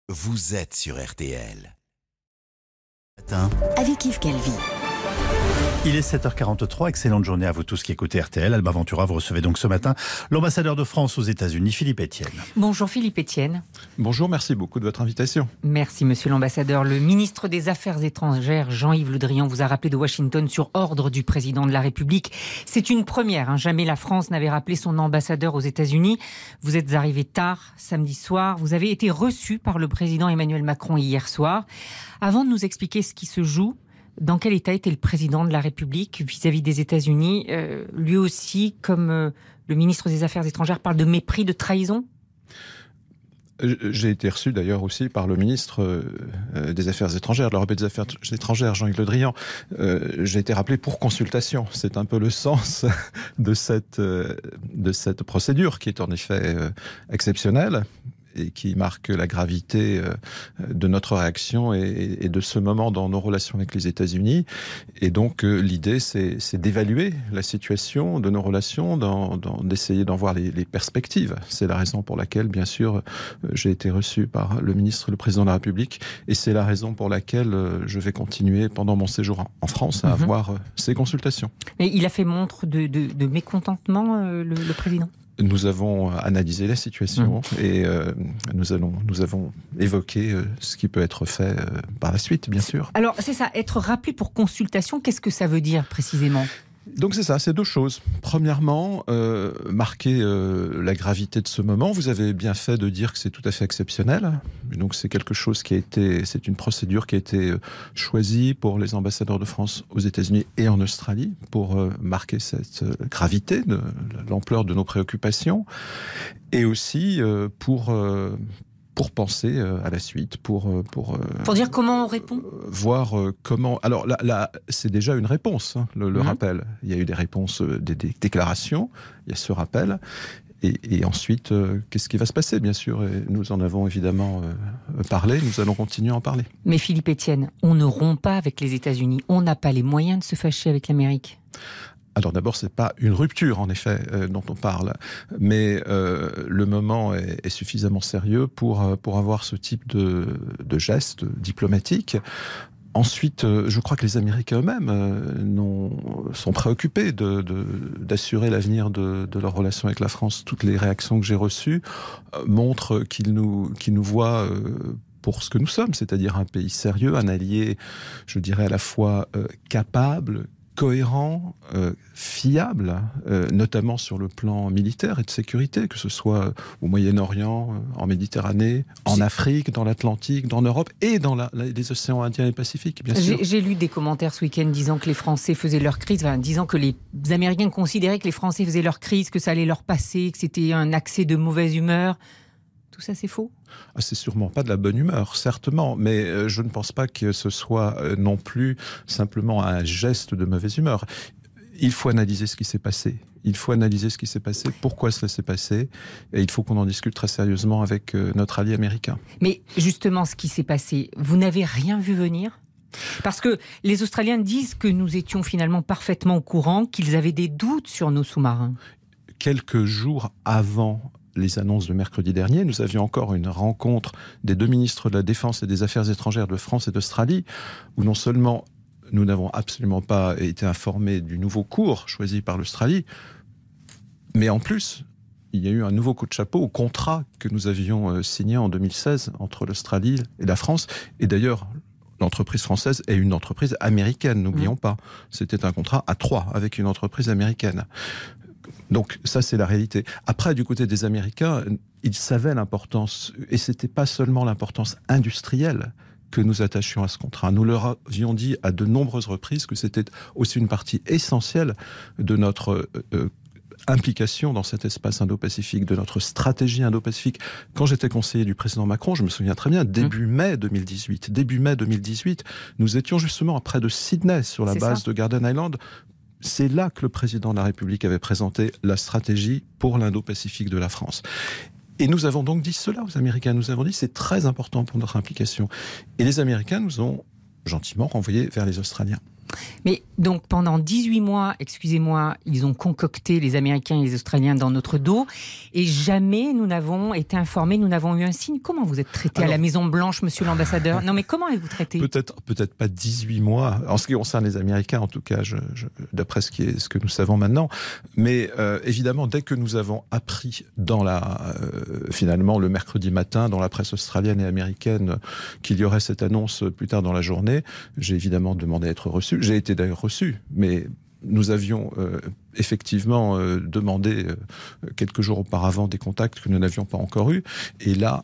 vous êtes sur RTL. Avec Yves Calvi. Il est 7h43, excellente journée à vous tous qui écoutez RTL. Alba Ventura, vous recevez donc ce matin l'ambassadeur de France aux États-Unis, Philippe Etienne. Bonjour Philippe Etienne. Bonjour, merci beaucoup de votre invitation. Merci monsieur l'ambassadeur. Le ministre des Affaires étrangères, Jean-Yves Le Drian, vous a rappelé de Washington sur ordre du président de la République. C'est une première, jamais la France n'avait rappelé son ambassadeur aux États-Unis. Vous êtes arrivé tard, samedi soir. Vous avez été reçu par le président Emmanuel Macron hier soir. Avant de nous expliquer ce qui se joue, dans quel état était le président de la République vis-à-vis des États-Unis? Lui aussi, comme le ministre des Affaires étrangères, parle de mépris, de trahison? J'ai été reçu d'ailleurs aussi par le ministre des Affaires étrangères, de l'Europe et des Affaires étrangères, Jean-Yves Le Drian. J'ai été rappelé pour consultation. C'est un peu le sens de cette procédure qui est en effet exceptionnelle et qui marque la gravité de notre réaction et de ce moment dans nos relations avec les États-Unis. Et donc l'idée, c'est d'évaluer la situation de nos relations, d'essayer d'en voir les perspectives. C'est la raison pour laquelle, bien sûr, j'ai été reçu par le ministre, le président de la République, et c'est la raison pour laquelle je vais continuer pendant mon séjour en France à avoir ces consultations. Et il a fait montre de mécontentement, le président? Nous avons analysé la situation et nous avons évoqué ce qui peut être fait par la suite, bien sûr. Alors, c'est ça, être rappelé pour consultation, qu'est-ce que ça veut dire précisément ? Donc c'est ça, c'est deux choses. Premièrement, marquer la gravité de ce moment. Vous avez bien fait de dire que c'est tout à fait exceptionnel. Donc c'est quelque chose c'est une procédure qui a été choisie pour les ambassadeurs de France aux États-Unis et en Australie pour marquer cette gravité, l'ampleur de nos préoccupations, et aussi pour penser à la suite, pour dire comment on répond, voir comment. Alors là, c'est déjà une réponse, le rappel. Il y a eu des réponses, des déclarations. Il y a ce rappel. Et ensuite, qu'est-ce qui va se passer, bien sûr, et nous en avons évidemment parlé. Nous allons continuer à en parler. Mais Philippe Etienne, on ne rompt pas avec les États-Unis. On n'a pas les moyens de se fâcher avec l'Amérique. Alors d'abord, c'est pas une rupture, en effet, dont on parle, mais le moment est suffisamment sérieux pour avoir ce type de geste diplomatique. Ensuite, je crois que les Américains eux-mêmes sont préoccupés d'assurer l'avenir de leur relation avec la France. Toutes les réactions que j'ai reçues montrent qu'ils nous voient pour ce que nous sommes, c'est-à-dire un pays sérieux, un allié, je dirais à la fois capable, cohérent, fiable, notamment sur le plan militaire et de sécurité, que ce soit au Moyen-Orient, en Méditerranée, en Afrique, dans l'Atlantique, dans l'Europe et dans les océans Indien et Pacifique, bien sûr. J'ai lu des commentaires ce week-end disant que les Français faisaient leur crise, disant que les Américains considéraient que les Français faisaient leur crise, que ça allait leur passer, que c'était un accès de mauvaise humeur. Tout ça, c'est faux ? C'est sûrement pas de la bonne humeur, certainement, mais je ne pense pas que ce soit non plus simplement un geste de mauvaise humeur. Il faut analyser ce qui s'est passé. Il faut analyser ce qui s'est passé, pourquoi cela s'est passé, et il faut qu'on en discute très sérieusement avec notre allié américain. Mais justement, ce qui s'est passé, vous n'avez rien vu venir ? Parce que les Australiens disent que nous étions finalement parfaitement au courant, qu'ils avaient des doutes sur nos sous-marins. Quelques jours avant les annonces de mercredi dernier, nous avions encore une rencontre des deux ministres de la Défense et des Affaires étrangères de France et d'Australie, où non seulement nous n'avons absolument pas été informés du nouveau cours choisi par l'Australie, mais en plus, il y a eu un nouveau coup de chapeau au contrat que nous avions signé en 2016 entre l'Australie et la France. Et d'ailleurs, l'entreprise française est une entreprise américaine, n'oublions pas. C'était un contrat à 3 avec une entreprise américaine. Donc ça, c'est la réalité. Après, du côté des Américains, ils savaient l'importance, et c'était pas seulement l'importance industrielle que nous attachions à ce contrat. Nous leur avions dit à de nombreuses reprises que c'était aussi une partie essentielle de notre implication dans cet espace Indo-Pacifique, de notre stratégie Indo-Pacifique. Quand j'étais conseiller du président Macron, je me souviens très bien, début mai 2018, nous étions justement près de Sydney, sur la base de Garden Island. C'est là que le président de la République avait présenté la stratégie pour l'Indo-Pacifique de la France. Et nous avons donc dit cela aux Américains. Nous avons dit c'est très important pour notre implication. Et les Américains nous ont gentiment renvoyés vers les Australiens. Mais donc pendant 18 mois, excusez-moi, ils ont concocté les Américains et les Australiens dans notre dos et jamais nous n'avons été informés, nous n'avons eu un signe. Comment vous êtes traité à la Maison-Blanche, monsieur l'ambassadeur? Non mais comment êtes-vous traité? Peut-être pas 18 mois, en ce qui concerne les Américains en tout cas, d'après ce que nous savons maintenant. Mais évidemment, dès que nous avons appris finalement le mercredi matin dans la presse australienne et américaine qu'il y aurait cette annonce plus tard dans la journée, j'ai évidemment demandé à être reçu. J'ai été d'ailleurs reçu, mais nous avions effectivement demandé quelques jours auparavant des contacts que nous n'avions pas encore eus. Et là,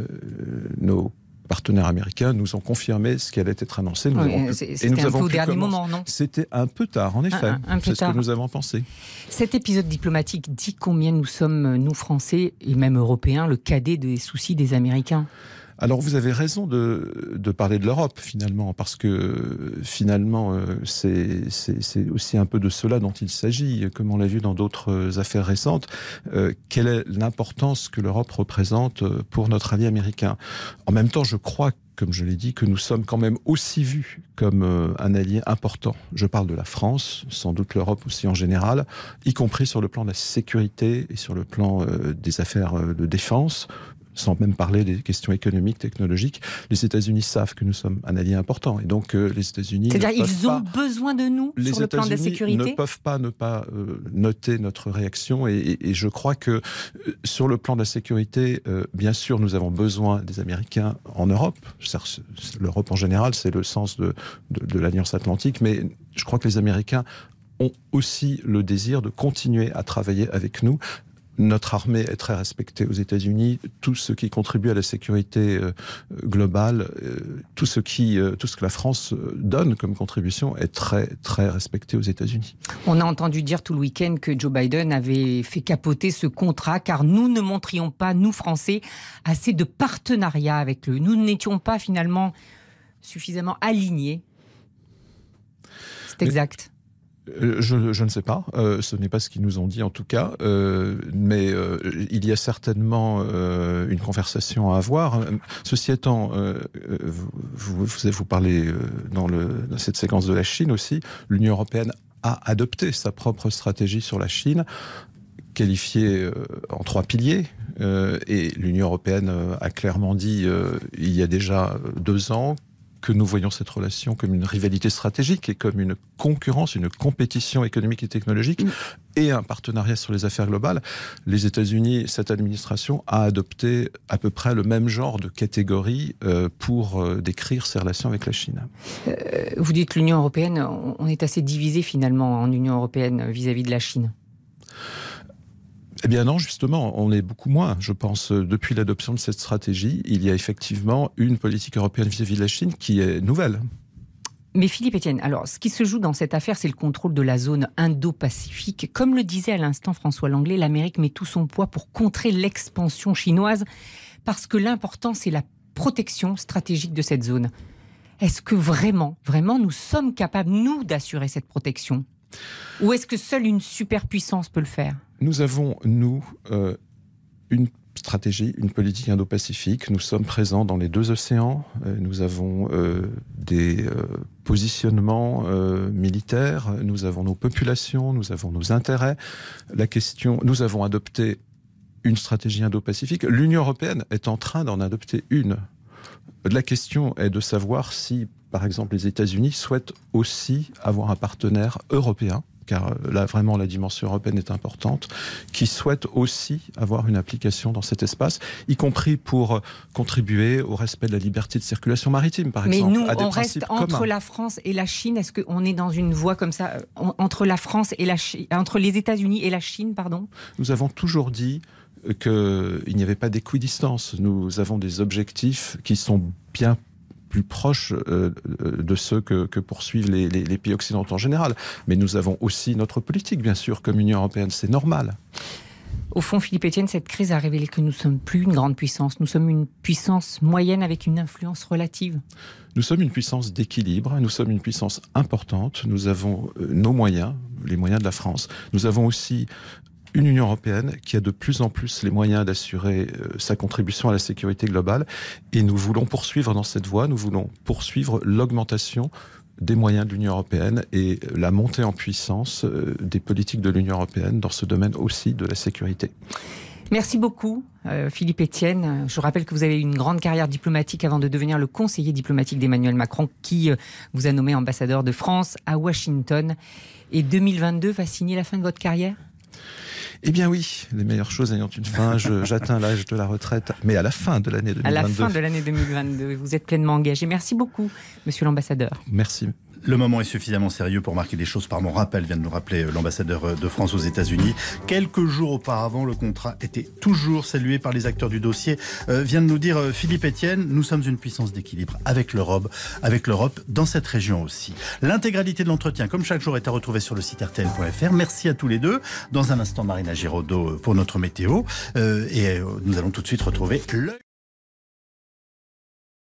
nos partenaires américains nous ont confirmé ce qui allait être annoncé. C'était un peu au dernier moment, non? C'était un peu tard, en effet. C'est ce que nous avons pensé. Cet épisode diplomatique dit combien nous sommes, nous Français et même Européens, le cadet des soucis des Américains. Alors vous avez raison de parler de l'Europe finalement, parce que finalement c'est aussi un peu de cela dont il s'agit, comme on l'a vu dans d'autres affaires récentes. Quelle est l'importance que l'Europe représente pour notre allié américain? En même temps, je crois, comme je l'ai dit, que nous sommes quand même aussi vus comme un allié important. Je parle de la France, sans doute l'Europe aussi en général, y compris sur le plan de la sécurité et sur le plan des affaires de défense, sans même parler des questions économiques, technologiques. Les États-Unis savent que nous sommes un allié important. Et donc, les États-Unis... C'est-à-dire qu'ils ont besoin de nous sur le plan de la sécurité? Les États-Unis ne peuvent pas ne pas noter notre réaction. Et je crois que sur le plan de la sécurité, bien sûr, nous avons besoin des Américains en Europe. L'Europe en général, c'est le sens de l'Alliance Atlantique. Mais je crois que les Américains ont aussi le désir de continuer à travailler avec nous. Notre armée est très respectée aux États-Unis. Tout ce qui contribue à la sécurité globale, tout ce que la France donne comme contribution est très, très respecté aux États-Unis. On a entendu dire tout le week-end que Joe Biden avait fait capoter ce contrat car nous ne montrions pas, nous Français, assez de partenariat avec eux. Nous n'étions pas finalement suffisamment alignés. C'est exact. Je ne sais pas, ce n'est pas ce qu'ils nous ont dit en tout cas, mais il y a certainement une conversation à avoir. Ceci étant, vous parlez dans cette séquence de la Chine aussi, l'Union européenne a adopté sa propre stratégie sur la Chine, qualifiée en 3 piliers, et l'Union européenne a clairement dit il y a déjà 2 ans que nous voyons cette relation comme une rivalité stratégique et comme une concurrence, une compétition économique et technologique et un partenariat sur les affaires globales. Les États-Unis, cette administration a adopté à peu près le même genre de catégorie pour décrire ses relations avec la Chine. Vous dites que l'Union européenne, on est assez divisé finalement en Union européenne vis-à-vis de la Chine. Eh bien non, justement, on est beaucoup moins. Je pense, depuis l'adoption de cette stratégie, il y a effectivement une politique européenne vis-à-vis de la Chine qui est nouvelle. Mais Philippe Etienne, alors ce qui se joue dans cette affaire, c'est le contrôle de la zone Indo-Pacifique. Comme le disait à l'instant François Langlais, l'Amérique met tout son poids pour contrer l'expansion chinoise, parce que l'important, c'est la protection stratégique de cette zone. Est-ce que vraiment, nous sommes capables, nous, d'assurer cette protection ? Ou est-ce que seule une superpuissance peut le faire ? Nous avons, une stratégie, une politique indo-pacifique. Nous sommes présents dans les 2 océans. Nous avons des positionnements militaires. Nous avons nos populations. Nous avons nos intérêts. Nous avons adopté une stratégie indo-pacifique. L'Union européenne est en train d'en adopter une. La question est de savoir si, par exemple, les États-Unis souhaitent aussi avoir un partenaire européen, car là, vraiment, la dimension européenne est importante, qui souhaite aussi avoir une application dans cet espace, y compris pour contribuer au respect de la liberté de circulation maritime, par exemple. Mais nous, à des on reste entre communs. la France et la Chine. Est-ce qu'on est dans une voie comme ça, entre la France et entre les États-Unis et la Chine, pardon ? Nous avons toujours dit qu'il n'y avait pas d'équidistance. Nous avons des objectifs qui sont bien plus proches de ceux que poursuivent les pays occidentaux en général. Mais nous avons aussi notre politique, bien sûr, comme Union européenne. C'est normal. Au fond, Philippe Etienne, cette crise a révélé que nous ne sommes plus une grande puissance. Nous sommes une puissance moyenne avec une influence relative. Nous sommes une puissance d'équilibre. Nous sommes une puissance importante. Nous avons nos moyens, les moyens de la France. Nous avons aussi une Union européenne qui a de plus en plus les moyens d'assurer sa contribution à la sécurité globale. Et nous voulons poursuivre dans cette voie, nous voulons poursuivre l'augmentation des moyens de l'Union européenne et la montée en puissance des politiques de l'Union européenne dans ce domaine aussi de la sécurité. Merci beaucoup, Philippe Etienne. Je rappelle que vous avez eu une grande carrière diplomatique avant de devenir le conseiller diplomatique d'Emmanuel Macron, qui vous a nommé ambassadeur de France à Washington. Et 2022 va signer la fin de votre carrière ? Eh bien oui, les meilleures choses ayant une fin, j'atteins l'âge de la retraite, mais à la fin de l'année 2022. À la fin de l'année 2022, vous êtes pleinement engagé. Merci beaucoup, monsieur l'ambassadeur. Merci. Le moment est suffisamment sérieux pour marquer les choses par mon rappel, vient de nous rappeler l'ambassadeur de France aux États-Unis. Quelques jours auparavant, le contrat était toujours salué par les acteurs du dossier. Vient de nous dire Philippe Etienne, nous sommes une puissance d'équilibre avec l'Europe dans cette région aussi. L'intégralité de l'entretien, comme chaque jour, est à retrouver sur le site rtl.fr. Merci à tous les deux. Dans un instant, Marina Giraudot pour notre météo. Et nous allons tout de suite retrouver l'œil.